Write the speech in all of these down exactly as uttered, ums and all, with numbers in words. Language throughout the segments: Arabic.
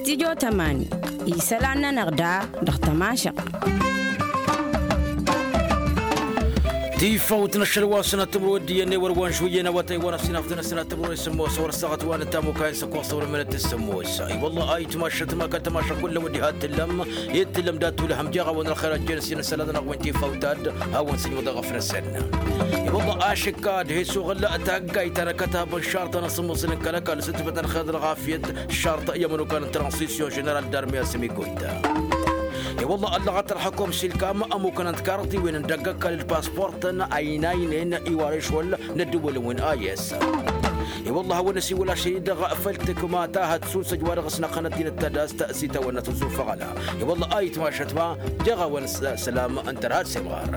استديو تماني يسالنا نغدا دختماشق دي فوت نشر واسنا تمرو دي وروان شويه نواتي وانا سنفتنا سنه تمرو يسمو صور الساعه وانا تامو كاين سكو صور من التسموس اي والله اي تماشت ما كنت ماشى كل ودي هات اللم يتلم دات لهم جاغا وانا الخير الجنسي سلادنا وانتي فوتاد هاون سني ودا غفر السنه اي والله اشكاد هي سو غلا تاقاي تركتها بالشرط انا سمو سن كلك لستبت الخضر غافيه الشرط يمنو كان ترانسيسيون جنرال دارميا سمي كويتا يا والله اللغة الحكومة سلكام أمو كانت كارتي وين ندقق للباسبورتنا عينين إيوارش ولا ندول وين آيس يا والله هو نسي ولا شيء دغ قفلتك ما تاهت سوس جوار غسنا قناتين التداس تأسيتا ولا تسوف غلا يا والله آيت ما شتما دغ ون سلام أنت راد سمغار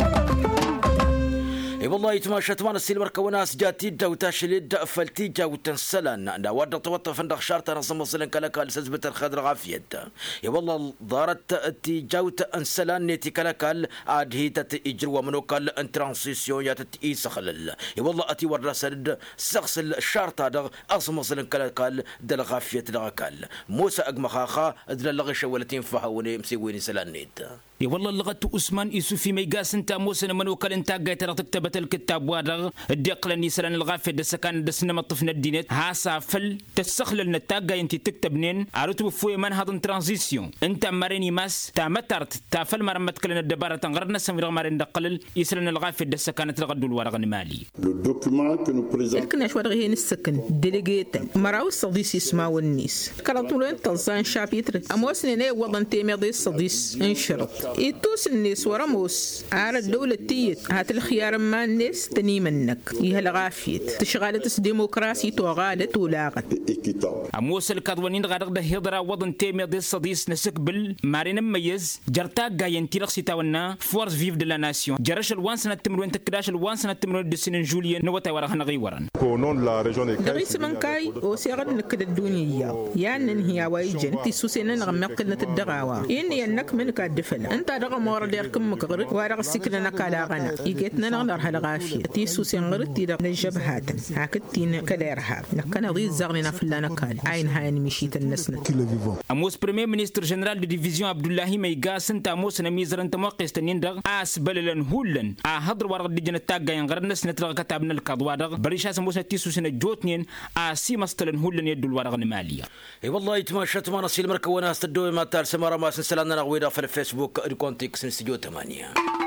اي والله يتماشت وانا السيلمر كوناس جاتي دا وتاشليد فلتي جا وتنسلن دا ود طوط فندق شارت انا صمصلن كلك لسزبت الخضر غافيت يا والله دارت تي جاوت انسلن نيتي كلك عاد هي تجروا منوكل ان ترانسيسيون يا تي سخلل يا والله اتي ورسد سخس الشارت هذا اصمصلن كلك دل غافيت دغكل موسى اقمخاخا دل لغش ولتين فهوني مسويني سلانيت يا والله اللغة أسمان يسوفي ميقاس انت موسى من وكل انت قايت تكتبت الكتاب وادغ الدقل سلان الغافية دسكان دسنا مطفنا الدينات هاسا فل تسخل النتاقة انت تكتبنين عرفتوا بفوي من هذا ترانزيسيون انت ماريني ماس تا مترت تا فل مرمت كلنا الدبارة تنغرنا سمير مارين دقلل يسلان الغافية دسكانت الغدو الورغ المالي لكن اش ورغ هي نسكن ديليجيت مراو الصديس يسمعوا النيس كراتولين تلصان شابيتر اموسني ني وضن تيمي دي الصديس انشرط يتوس الناس ورموس على الدولة تيت هات الخيار ما الناس تني منك يهل غافيت تشغالة ديمقراسي توغالت ولاغت أموس الكادوانين غادق ده هضرا وضن تيمي دي الصديس نسك بل مارين مميز جرتا غاين تيرق سيتاونا فورس فيف دي لا ناسيون جرش الوان سنة تمرون تكداش الوان سنة تمرون دي سنين جوليان نوتا ورغن غيوران دغيس من كاي وسيغد نكد الدنيا يعني هي وايجن تيسوسينا نغمق لنا الدغاوا إني أنك من كادفل أنت رقم ورد يركم مكغرد ورق السكنة كلا غنا يجتنا نقدر هالغافية تيسو سنغرد تيدا نجبهات هكتين كلارها نكنا ضي زغلنا في اللنا كال عين هاي مشيت النسنة أموس بريمير مينستر جنرال دي ديفيزيون عبد الله ميغاس انت أموس نميزر انت موقس تنين دغ آس بللن هولن أهدر ورق دي جنة تاقا ينغرد نسنة رغ كتابنا الكادوا دغ بريشاس أموس تيسو سنة جوتنين آسي مستلن هولن يدو الورق المالية اي والله يتماشت ما نصيل مركونا استدوي ما تار سمارة ما سنسلنا نغويدا في الفيسبوك الكونتيكس استديو ثمانية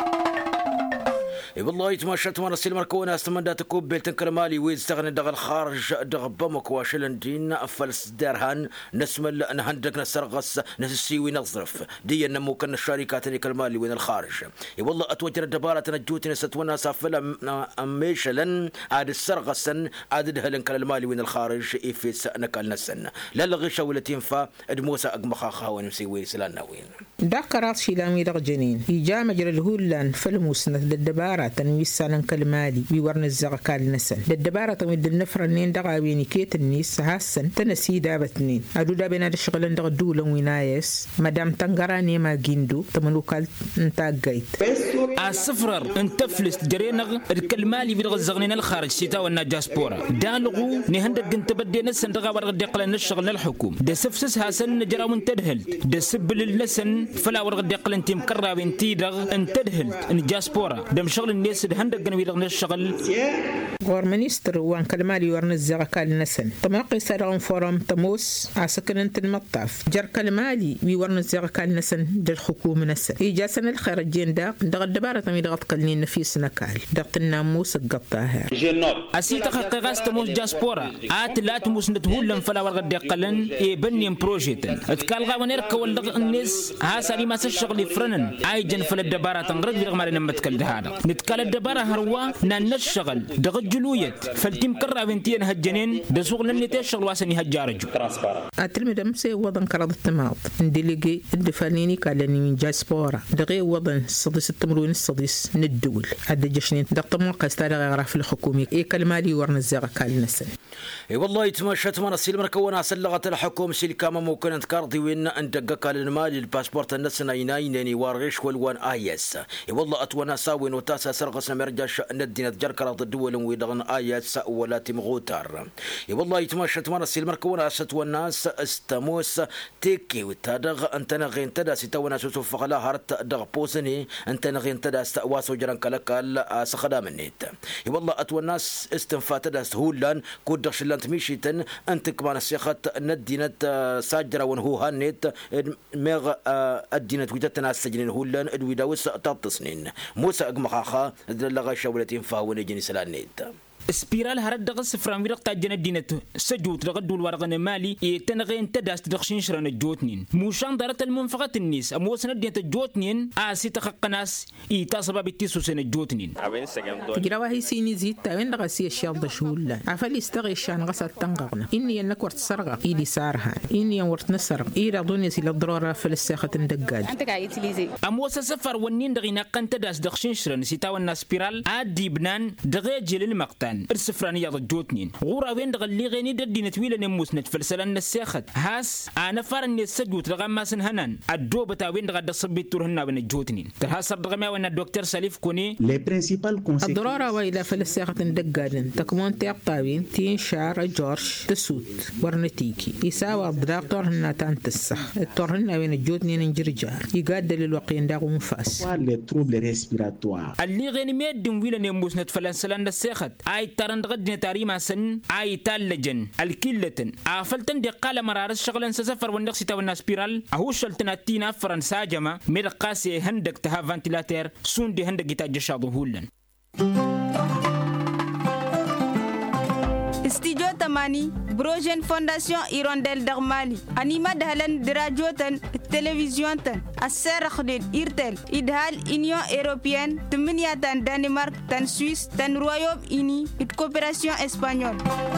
اي والله يتماشت وانا سيل مركونا استمدات كوب بيلتن كرمالي ويستغني دغ الخارج دغ بمك واشلن دين افلس دارهان نسمل نهندك نسرغس نسسيوي نظرف دي نمو كان الشركات الكرمالي وين الخارج اي والله اتوجر الدبارة نجوتي نستونا سافل اميشلن عاد السرغسن عاد دهلن كالمالي وين الخارج ايفيس نكال نسن لا لغش ولتين فا ادموسى اقمخاخا ونمسيوي سلان ناوين دكرات شيلامي دغ جنين يجا مجرى الهولان فالموسنة للدبارة تنوي سالن كالمالي بيورن الزغكال نسن للدبارة تمد النفر النين دغا بيني كيت النيس هاسن تنسي دابتنين ادو دابنا الشغلن دغ دولا وينايس مدام تنغراني ما جيندو تملوكال انتا جايت الصفرر انت فلست جرينغ الكلمالي بيدغ الزغنين الخارج سيتا والنجاسبورا دالغو نهندق انت بدي نسن دغا ورغ ديقلن الشغل الحكوم ده سفسس هاسن نجرا وانتدهلت ده سبل النسن فلا ورغ ديقلن تيم كرا بنتي دغ انتدهلت النجاسبورا ده شغل الناس اللي هندق جنبي دغ الشغل غور منيستر وان كلمالي ورن الزغكال نسن تماقي سرغن فورم تموس عسكن انت المطاف جر كلمالي بيورن الزغكال نسن دل حكومة نسن إيجا سنة الخارجين داق دغ الدبارة تمي دغ تقلنين نفيس نكال دغ الناموس القطاها أسيتا خقيقاس تموس جاسبورا آت لا تموس نتهولن فلا ورغ ديقلن إي بنيم بروجيتن اتكالغا ونيرك والدغ الناس هاسا لما سشغل فرنن آيجن فلا الدبارة تنغرد بيغ ماري نمتكال دهادا نتكال الدبارة هروا نانشغل دغ الجلويت فالتيم كرا بنتين هجنين دسوغ لن يتشغل واسني هجارجو أتلم دمسي وضن كرد التماط ندلقي الدفاليني كالني من جاسبورا دغي وضن الصديس التمرون الصديس ندول عد جشنين دغ موقع استارغ غراف الحكومي إي كالمالي ورن الزغ كالنسن اي والله يتمشت ما نسيل مركونا سلغة الحكومة سيلكاما ممكن انتكارضي وين اندقق المالي الباسبورت النسن ايناين يعني وارغيش والوان ايس اي والله اتوانا ساوين وتاسا سرقسنا مرجاش ندينا جركرة الدول ويدغن آيات ولا تمغوتار والله يتمشى تمارس المركونة ست والناس استموس تيكي وتدغ أنت نغين تدا ستونا سوف غلا هرت دغ بوسني أنت نغين تدا استواسو جران كلك سخدام النت والله أتو الناس استنفات تدا سهولا كودش لان تمشيتن أنت كمان السيخت ندينا ساجرة ونهو هانيت مغ الدينة ويتتنا السجنين هولان الويداوس تاتصنين موسى أقمخاخا لغا شاولتين فاون جني سلانيت سبيرال هرد دغس فراميرق تاجن الدينة سجوت لغدول ورغن مالي يتنغين تداس تدخشين شران الجوتنين موشان دارت المنفقة النيس أموسنا الدينة الجوتنين آسي تخقناس إيتصبا بالتيسو سنة الجوتنين تجروا هي سيني زيت تاوين لغسي الشيال دشولا عفالي استغي شان غسات تنغغنا إني ينك ورت سرغة إيدي سارها إني ورت نسرغ إيرا دوني سيلا الضرورة فلساخة دقال أنت قاعد تليزي أموسا سفر ونين دغينا قن تداس دخشين شران سيتاونا سبيرال آدي بنان دغي جيل المقتان السفرانية ضجوتنين غورا وين دغلي غيني ددينا تويلا نموس نتفلسلان نسيخت هاس انا فارن يسجوت رغم سن هنان الدوبتا وين دغد صبيت تورهنا بن جوتنين ترهاسر رغم وين الدكتور سليف كوني لي برينسيبال كونسيكونس الضرورة وإلى فلساخة دقادن تكمون تيقطاوين تين شار جورج تسوت ورنتيكي يساوى الدكتور هنا تانتسخ التورهنا وين الجوتنين انجرجار يقادل الوقين داغو مفاس لي تروبل ريسبيراتوار اللي غيني ميدن ويلا نموس نتفلسلان نسيخت اي ترند غدنا تاريما سن اي تالجن الكلتن افلتن دي قال مرارس شغلن سفر ونقسي تو سبيرال اهو شلتنا تينا فرنسا جما ميرقاسي هندك تها فانتيلاتير سون دي هندك تاج شادو هولن استيجو تماني بروجين فونداسيون إيرونديل دغمالي أنيما دهلن دراجوتن التلفزيون تن السر خدين إيرتل إدهال إنيون إيروبيان تمنيا تن دنمارك تن سويس تن رويوم إني إتكوبراسيون إسبانيول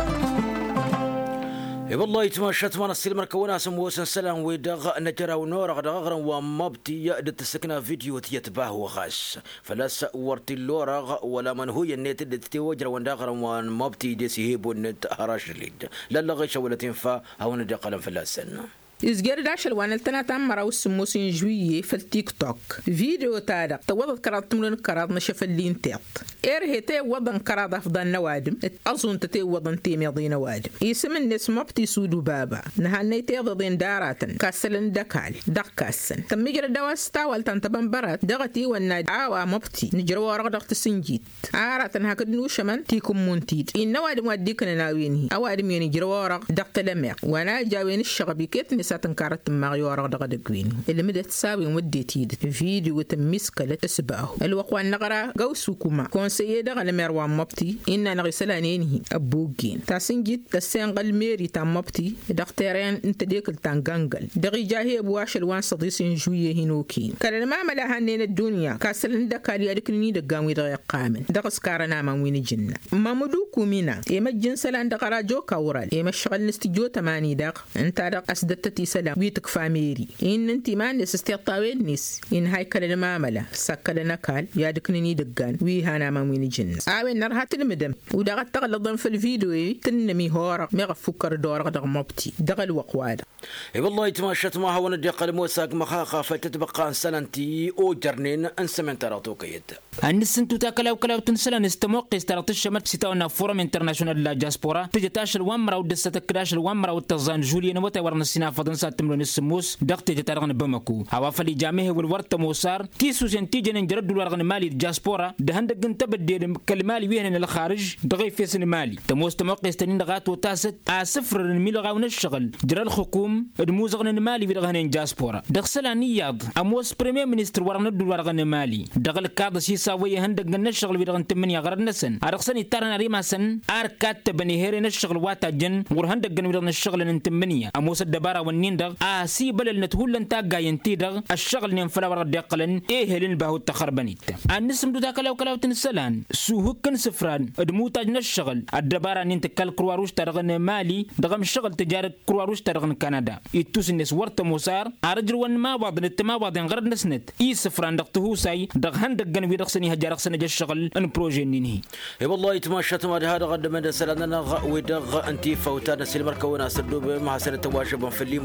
والله يتمشى تمر السلم ركونا سموس السلام ويدغ نجرا ونور غدغرا ومبتي يد تسكنا فيديو تيتباه وخاش فلا سورت اللورغ ولا من هو النت تتوجر وندغرا ومبتي دي سيهب النت هراش ليد لا لغش ولا تنفع او ندقلم فلا سنه إزجار داش الوان التنا تمرا والسموسين جوية في التيك توك فيديو تارق توضت كرات تملون كرات نشف اللين تيط إير هتي وضن كرات أفضل نوادم أظن تتي وضن تيمي ضي نوادم يسم الناس مبتي سودو بابا نهاني تيضين داراتن كاسلن دكال دق كاسن تميجر دواس تاول تنتبن برات دغتي والناد عاوا مبتي نجروا ورق دغت السنجيت عارتن هكذا نوشمن تيكم مونتيد إن نوادم وديكنا ناويني أوادم ينجروا ورق دغت لميق وانا جاوين الشغبي كيتني ساتن كارت ماريو رغد غدقوين اللي مدت تساوي مدي تيد فيديو تمسكلة اسباه الوقوان نغرا قوسوكما كونسيي دغ المروان مبتي إنا نغسلانينه أبوغين تاسنجيت تسينغل ميري تام مبتي دغتيرين انت ديكل تانغانغل دغي جاهي بواش الوان صديسين جوية هنوكين كان ما ملا هنين الدنيا كاسلن دكالي أدكني دقامي دغي قامن دغس كارنا ما وين جنة ما مدوكو مينا إما الجنسلان دغرا جو كورال إما الشغل نستجو تماني دغ انت دغ أسدت سلام ويتك فاميري إن أنت ما نس استطاوين نس إن هاي كلنا ماملا سكلنا كال يادكنني دقان ويهانا ما وين جنس عاوين نرهات المدم ودغت تغلظن في الفيديو تنمي هورق مغفكر دورق دغ مبتي دغل وقواد اي والله تماشت ما هو ندي قلم وساق مخاخه فتتبقى سلنتي او جرنين انسمن تراتوكيت النسنتو تاكلاو كلاو تنسلن استموقي استرات الشمال سيتاونا فورم انترناشونال لا جاسبورا تجتاش الوامرا ودستكراش الوامرا والتزان جوليان وتا ورنسينا فضنسا تملون السموس دقت تترغن بمكو هوافلي جامعه والورت موسار تيسو سنتيجن جرد الورغن مالي جاسبورا دهند جن تبدي كالمالي وين الخارج دغي فيسن مالي تموس تموقي استنين دغات وتاست اسفر الميلغا ونشغل جرى الحكوم الموزغن مالي بيرغن جاسبورا دغسلا نياض اموس بريمير مينستر ورغن الورغن مالي دغل كاد سيساوي هندق نشغل بيرغن تمنيا غرد نسن ارخصني ترنا ريماسن اركات بني هيري نشغل واتا جن ورهندق جن بيرغن الشغل ننتمنيا اموس الدبارة والنين دغ آسي بلل نتهولن تاقا ينتيدغ الشغل ننفلا ورد يقلن ايه لنباهو التخربانيت النسم دو تاكلاو كلاو تنسلان سوهكن سفران ادموتاج نشغل الدبارة ننت كالكرواروش ترغن مالي دغم الشغل تجارة كرواروش ترغن كندا يتوس النس ورت موسار ارجل وان ما بعض نت ما بعض غرد نسنت اي سفران دغتهو ساي دغ هندق جن ويدغسني هجارق سنة الشغل ان بروجي نينهي اي والله يتماشى ما هذا غد من سلاننا ودغ انتي فوتانا سلمر كونا سردوب مع سنة تواجب في اللي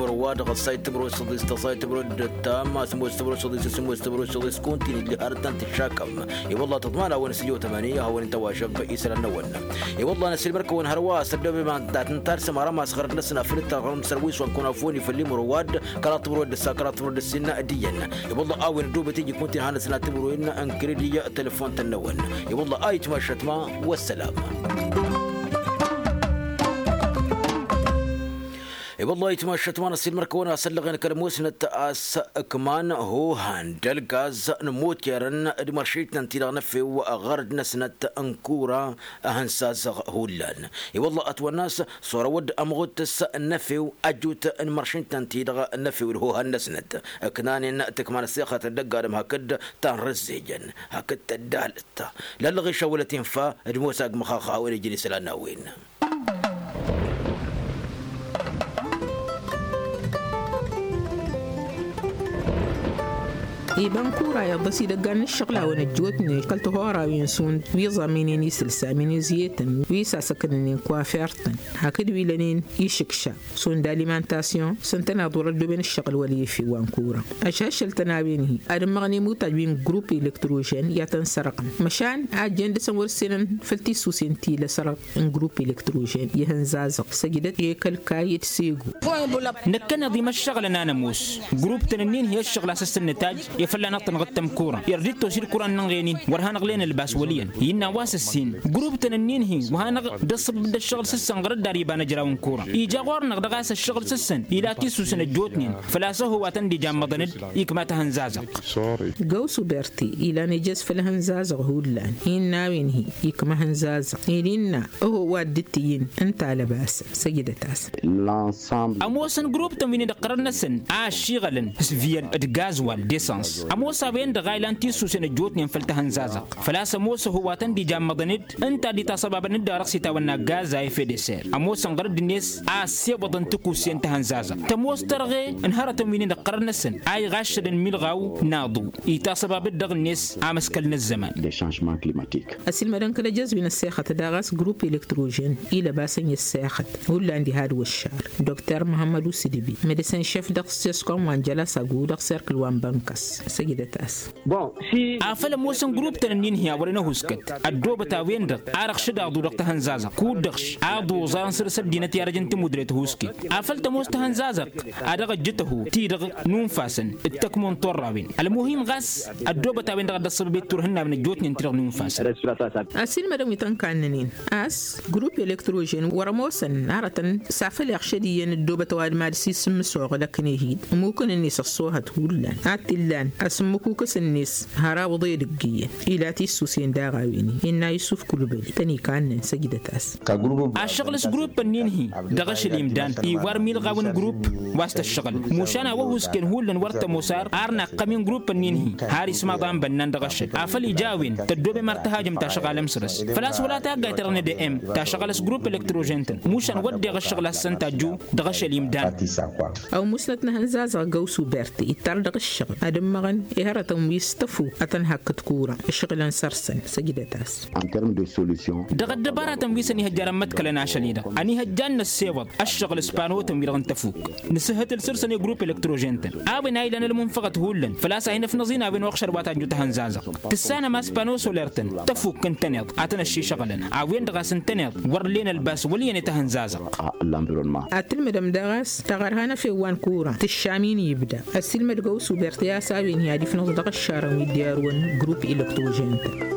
مرواد غصايت برو صديس تصايت برو التام سمو استبرو صديس سمو استبرو صديس كونتين اللي هرتن تشاكم اي والله تضمان وين سيو ثمانية هو انت واشب يسال النون اي والله نسيل بركه وين هروا سدب ما تنتار سماره ما صغر لسنا فرت غرم سرويس ونكون افوني في اللي مرواد كرات برو السكرات برو السنه دينا اي والله اوين دوب تيجي كونتين هان سنه تبرو ان انكريدي تليفون تنون اي والله اي تمشت ما والسلام. والله يتمشى تمانا سيل مركونا سلغنا كلموس نتأس كمان هو هاندل غاز نموت يرن دمرشيت ننتيلا نفي وغرد نسنة انكورا هنساز هولان والله اتوى الناس صورة ود امغوتس النفي واجوت المرشيت ننتيلا النفي وهو هنسنة كنان تكمان السياخة الدقارم هكد تنرزيجن هكد تدالت للغي شولتين فا دموساق مخاخا ورجلي سلانا وين إيبان كورا يضسي دقان الشغلة ونجوتني قلت هورا وينسون ويضا منين يسلسا منين زيتن ويسا سكننين كوافيرتن هكذا ويلنين يشكشا سون داليمانتاسيون سنتنا دورد بين الشغل ولي في وانكورا أشاش التنابينه أدم مغني موتاج بين جروب إلكتروجين ياتن سرقا مشان عجين دسن ورسلن فلتي سوسنتي لسرق ان جروب إلكتروجين يهنزازق سجدت يكل كايت سيغو نكنا ضي الشغل أنا موس جروب تنين هي الشغل أساس النتاج يفلا نطن غتم كورة يرديت توسير كورة نغينين ورهان غلين الباس وليا ينا واس السين جروب تنين هي وهان دصب بدا الشغل سسن غرد داري بانا جراون كورة يجا غور نغدغاس الشغل سسن إلا تيسو سنة جوتنين فلا سهو واتن دي جام مضند يكما تهنزازق قوسو بيرتي إلا نجس فلهنزازق هولان ينا وين هي يكما هنزازق إلينا هو وادتين انت على باس سيدة تاس أموسن جروب تنوين دقرنا سن آشي غلن سفيان ادغازوال ديسانس أموسا بين دغايلان تيسو سنة جوتنين فلتهن زازق فلا سموسا هو تندي جام مضند انت دي تصباب ندى رقسي تاونا غازاي في ديسير أموسا نغرد الناس آسيا وضن تكو سينتهن زازق تموس ترغي انهارة تنوين دقرنا السن آي غاشر ملغاو ناضو إيتصباب الدغ الناس آمسكلنا الزمان أسيل مدن كلا جزبين السياخة داغاس جروب إلكتروجين إلى باسن السياخة هو اللي عندي هاد والشعر دكتور محمد سيدبي ميديسين شيف دقسيسكم وانجلا ساقو دقسيركل وان بانكس سيدة تاس أفلا موسن جروب تنين هي ورينا هسكت الدوبة تاوين دق أرق شدا عضو دق تهنزازق كود دقش عضو زارن سرسل دينة يارجن تمودريت هسكي أفلت موس تهنزازق أدق جته تي دق نون فاسن التكمون طراوين المهم غاس الدوبة تاوين دق دصب بيت ترهنا من الجوت ننترغ نون فاسن أسيل مدام يتنكاننين أس جروب إلكتروجين ورموسن نارة سافل يخشدين الدوبة تواد مادسي سمسوغ لكنيهيد ممكن الناس الصوها تقولان عتلان اسمكو كسنيس هرا وضي دقية إلا تيسوسين داغاويني إنا يوسف كلبلي تاني كان سجدة تاس الشغل جروب النينهي دغش الإمدان إيوار ميل غاون جروب واسط الشغل موشانا وهوس كن هولن ورت موسار أرنا قمين جروب النينهي هاري سما ضام بنان دغش أفل جاوين تدوب مرتهاجم تشغل مسرس فلاس ولا تاجا ترن دي ام تشغل جروب إلكتروجينتن موشان ودي غشغل السنتا جو دغش الإمدان أو مسلتنا هنزازا قوسو بيرتي يتار دغش الشغل أدم مغن إهارة ويستفو أتن هكت كورا الشغل سرسن سجدة تاس دغد دبارة تنويسني هجارة متكلنا شليدا أني هجان السيوض الشغل سبانو تنويرغن تفوق نسهت السرسن جروب إلكتروجينتن أبن هايلان المنفقت هولن فلاسا هنا في نظينا أبن وخشر باتان جو تهنزازا تسانا ما سبانو سوليرتن تفوق كنتنيض أتنا الشي شغلنا عوين دغاس انتنيض ورلين الباس ولين تهنزازا أتل مدام دغاس تغرهانا في وان كورا تشامين يبدا السلمة قوسو بيرتيا سابين هادي في نصدق الشارع ويديارون جروب إلكتروجينتن